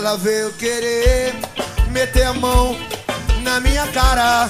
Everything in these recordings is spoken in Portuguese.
Ela veio querer meter a mão na minha cara,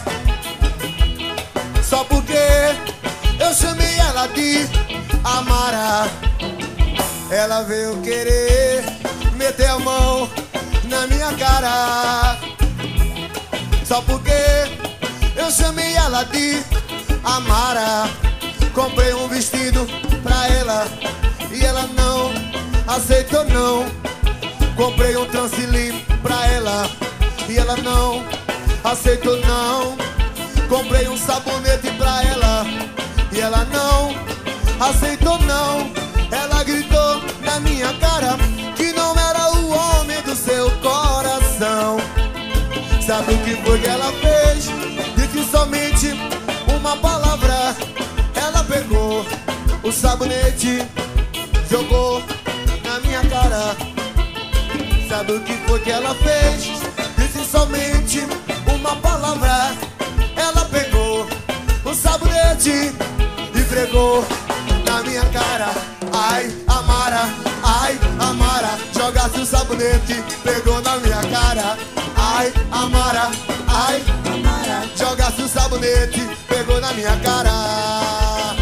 só porque eu chamei ela de Amara. Ela veio querer meter a mão na minha cara, só porque eu chamei ela de Amara. Comprei um vestido pra ela e ela não aceitou não. Comprei um transilim pra ela e ela não aceitou não. Comprei um sabonete pra ela e ela não aceitou não. Ela gritou na minha cara que não era o homem do seu coração. Sabe o que foi que ela fez? Disse somente uma palavra. Ela pegou o sabonete, jogou na minha cara. Sabe o que foi que ela fez? Disse somente uma palavra. Ela pegou o sabonete e pregou na minha cara. Ai, Amara, ai, Amara, jogasse o sabonete, pegou na minha cara. Ai, Amara, ai, Amara, jogasse o sabonete, pegou na minha cara.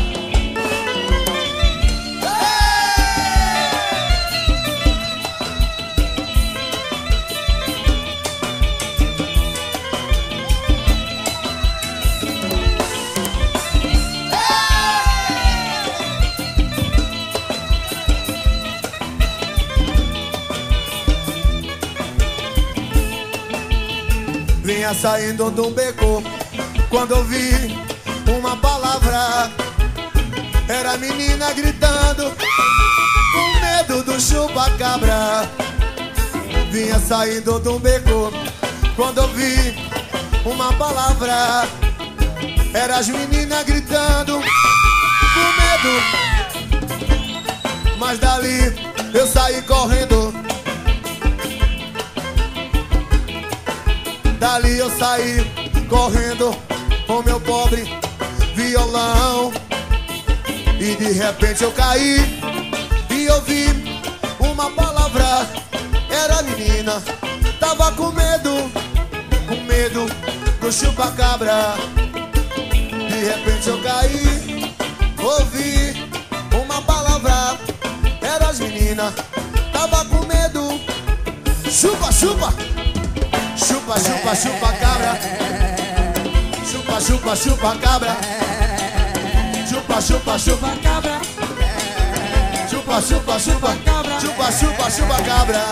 Vinha saindo de um beco quando eu vi uma palavra. Era a menina gritando com medo do chupa-cabra. Vinha saindo de um beco quando eu vi uma palavra. Era as meninas gritando com medo. Mas dali eu saí correndo. Dali eu saí correndo com meu pobre violão. E de repente eu caí e ouvi uma palavra. Era a menina, tava com medo do chupa-cabra. De repente eu caí, ouvi uma palavra. Era as meninas, tava com medo. Chupa, chupa. Chupa, chupa, chupa cabra. Chupa, chupa, chupa cabra. Chupa, chupa, chupa cabra. Chupa, chupa, chupa cabra. Chupa, chupa, chupa cabra.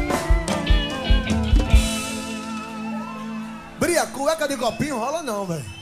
Cueca de copinho rola não, velho.